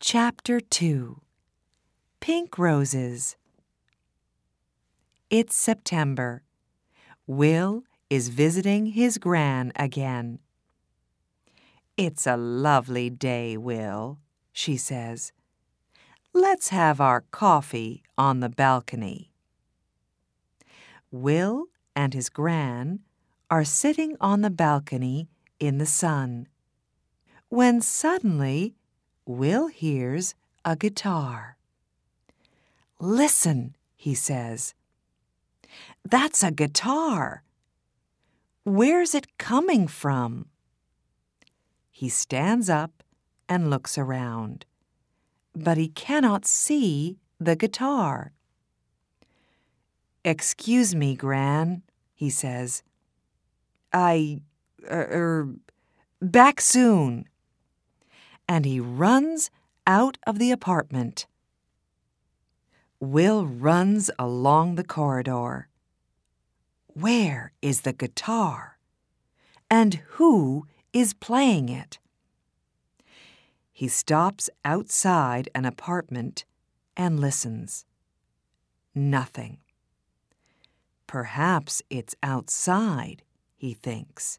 Chapter 2 Pink Roses. It's September. Will is visiting his gran again. "It's a lovely day, Will," she says. "Let's have our coffee on the balcony." Will and his gran are sitting on the balcony in the sun, when suddenly Will hears a guitar. "Listen," he says. "That's a guitar. Where's it coming from?" He stands up and looks around, but he cannot see the guitar. "Excuse me, Gran," he says. Back soon." And he runs out of the apartment. Will runs along the corridor. Where is the guitar? And who is playing it? He stops outside an apartment and listens. Nothing. Perhaps it's outside, he thinks.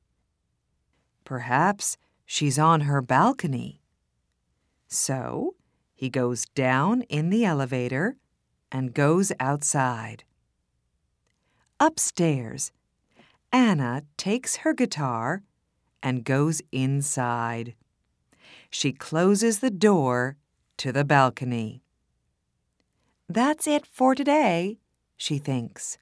Perhaps she's on her balcony. So he goes down in the elevator and goes outside. Upstairs, Anna takes her guitar and goes inside. She closes the door to the balcony. That's it for today, she thinks.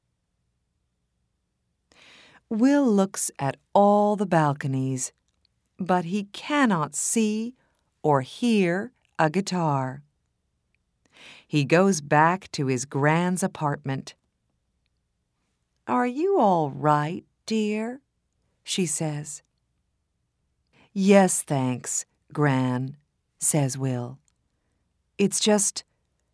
Will looks at all the balconies, but he cannot see or hear a guitar. He goes back to his gran's apartment. "Are you all right, dear?" she says. "Yes, thanks, Gran," says Will. "It's just,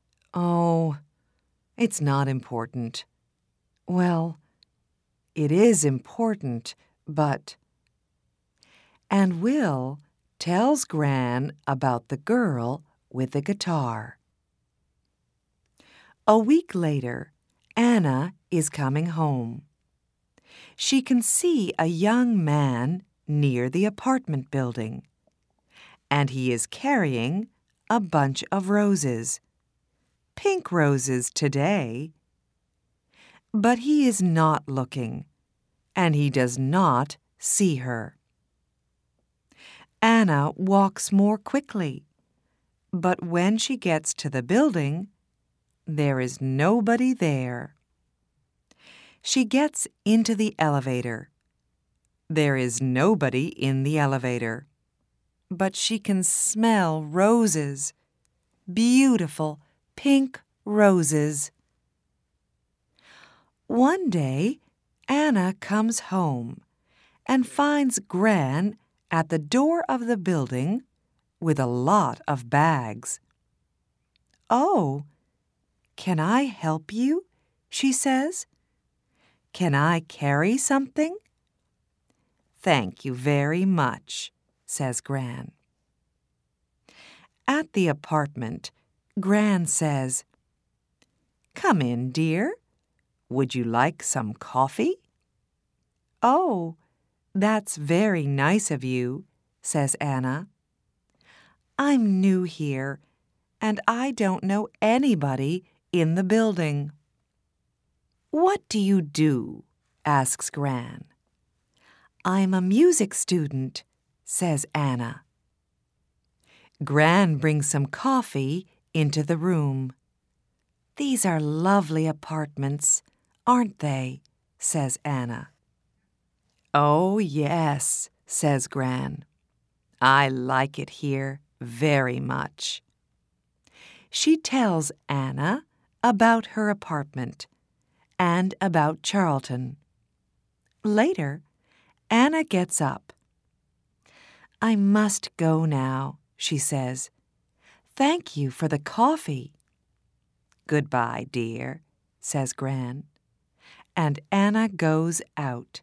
it's not important." "Well, it is important, but—" And Will tells Gran about the girl with the guitar. A week later, Anna is coming home. She can see a young man near the apartment building, and he is carrying a bunch of roses. Pink roses today. But he is not looking, and he does not see her. Anna walks more quickly, but when she gets to the building, there is nobody there. She gets into the elevator. There is nobody in the elevator, but she can smell roses, beautiful pink roses. One day, Anna comes home and finds Gran at the door of the building with a lot of bags. "Oh, can I help you?" she says. "Can I carry something?" "Thank you very much," says Gran. At the apartment, Gran says, "Come in, dear. Would you like some coffee?" "Oh, that's very nice of you," says Anna. "I'm new here, and I don't know anybody in the building." "What do you do?" asks Gran. "I'm a music student," says Anna. Gran brings some coffee into the room. "These are lovely apartments, aren't they?" says Anna. "Oh, yes," says Gran. "I like it here very much." She tells Anna about her apartment and about Charlton. Later, Anna gets up. "I must go now," she says. "Thank you for the coffee." "Goodbye, dear," says Gran. And Anna goes out.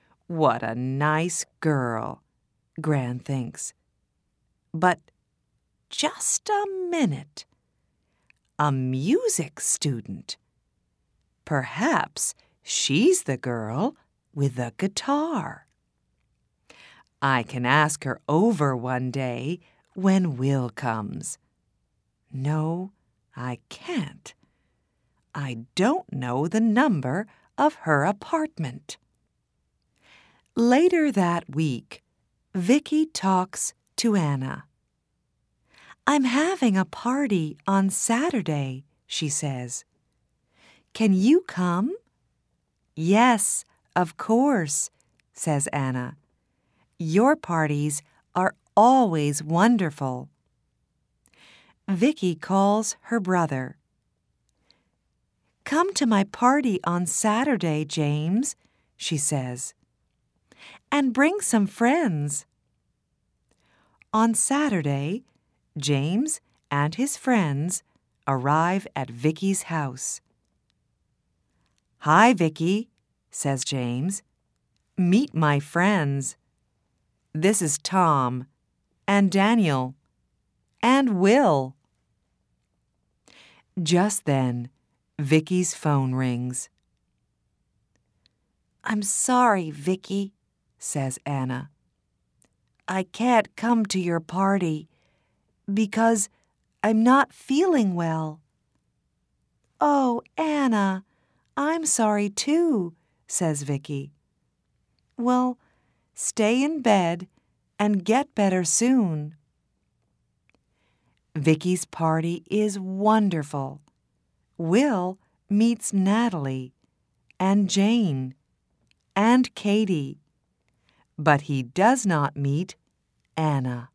What a nice girl, Gran thinks. But just a minute. A music student. Perhaps she's the girl with the guitar. I can ask her over one day when Will comes. No, I can't. I don't know the number of her apartment. Later that week, Vicky talks to Anna. I'm having a party on Saturday, she says. Can you come? Yes, of course, says Anna. Your parties are always wonderful. Vicky calls her brother. Come to my party on Saturday, James, she says, and bring some friends. On Saturday, James and his friends arrive at Vicky's house. Hi, Vicky, says James. Meet my friends. This is Tom and Daniel and Will. Just then, Vicky's phone rings. I'm sorry, Vicky, says Anna. I can't come to your party because I'm not feeling well. Oh, Anna, I'm sorry too, says Vicky. Well, stay in bed and get better soon. Vicky's party is wonderful. Will meets Natalie and Jane and Katie, but he does not meet Anna.